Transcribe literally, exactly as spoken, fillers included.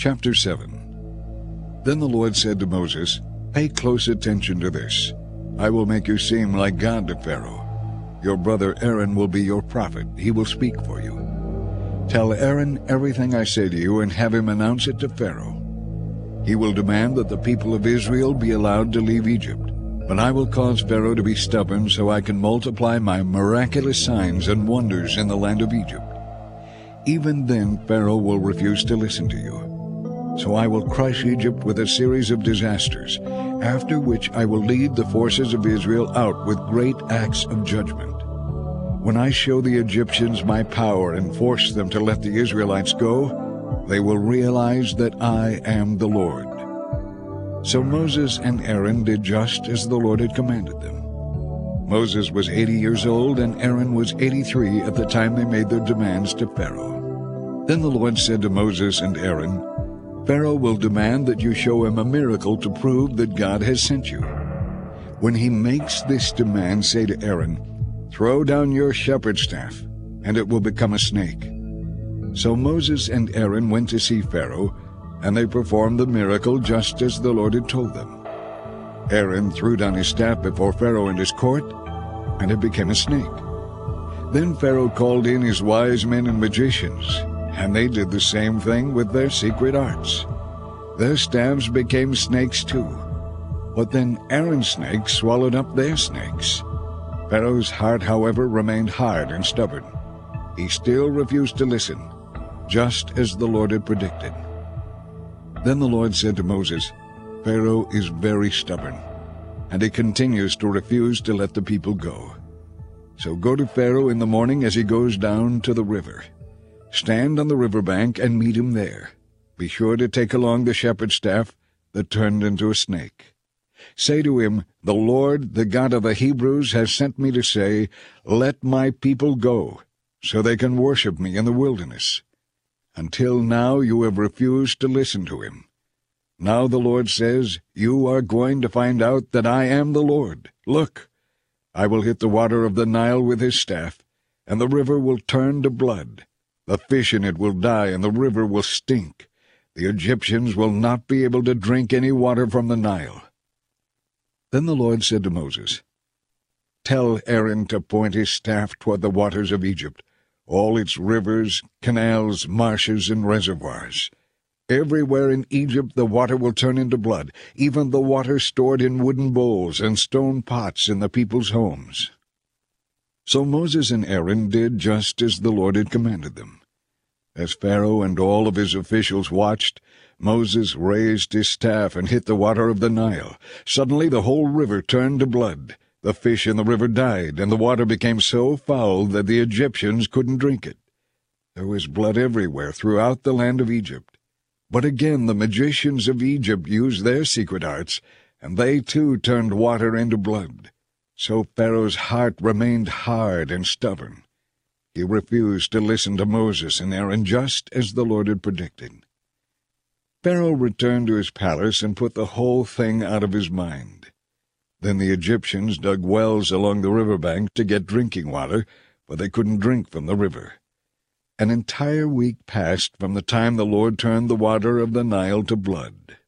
Chapter seven. Then the Lord said to Moses, "Pay close attention to this. I will make you seem like God to Pharaoh. Your brother Aaron will be your prophet. He will speak for you. Tell Aaron everything I say to you and have him announce it to Pharaoh. He will demand that the people of Israel be allowed to leave Egypt. But I will cause Pharaoh to be stubborn so I can multiply my miraculous signs and wonders in the land of Egypt. Even then Pharaoh will refuse to listen to you. So I will crush Egypt with a series of disasters, after which I will lead the forces of Israel out with great acts of judgment. When I show the Egyptians my power and force them to let the Israelites go, they will realize that I am the Lord." So Moses and Aaron did just as the Lord had commanded them. Moses was eighty years old, and Aaron was eighty-three at the time they made their demands to Pharaoh. Then the Lord said to Moses and Aaron, "Pharaoh will demand that you show him a miracle to prove that God has sent you. When he makes this demand, say to Aaron, 'Throw down your shepherd's staff, and it will become a snake.'" So Moses and Aaron went to see Pharaoh, and they performed the miracle just as the Lord had told them. Aaron threw down his staff before Pharaoh and his court, and it became a snake. Then Pharaoh called in his wise men and magicians, and they did the same thing with their secret arts. Their staffs became snakes too. But then Aaron's snakes swallowed up their snakes. Pharaoh's heart, however, remained hard and stubborn. He still refused to listen, just as the Lord had predicted. Then the Lord said to Moses, "Pharaoh is very stubborn, and he continues to refuse to let the people go. So go to Pharaoh in the morning as he goes down to the river. Stand on the riverbank and meet him there. Be sure to take along the shepherd's staff that turned into a snake. Say to him, 'The Lord, the God of the Hebrews, has sent me to say, let my people go, so they can worship me in the wilderness. Until now you have refused to listen to him. Now the Lord says, you are going to find out that I am the Lord. Look, I will hit the water of the Nile with his staff, and the river will turn to blood. The fish in it will die, and the river will stink. The Egyptians will not be able to drink any water from the Nile.'" Then the Lord said to Moses, "Tell Aaron to point his staff toward the waters of Egypt, all its rivers, canals, marshes, and reservoirs. Everywhere in Egypt the water will turn into blood, even the water stored in wooden bowls and stone pots in the people's homes." So Moses and Aaron did just as the Lord had commanded them. As Pharaoh and all of his officials watched, Moses raised his staff and hit the water of the Nile. Suddenly the whole river turned to blood. The fish in the river died, and the water became so foul that the Egyptians couldn't drink it. There was blood everywhere throughout the land of Egypt. But again the magicians of Egypt used their secret arts, and they too turned water into blood. So Pharaoh's heart remained hard and stubborn. He refused to listen to Moses and Aaron just as the Lord had predicted. Pharaoh returned to his palace and put the whole thing out of his mind. Then the Egyptians dug wells along the riverbank to get drinking water, for they couldn't drink from the river. An entire week passed from the time the Lord turned the water of the Nile to blood.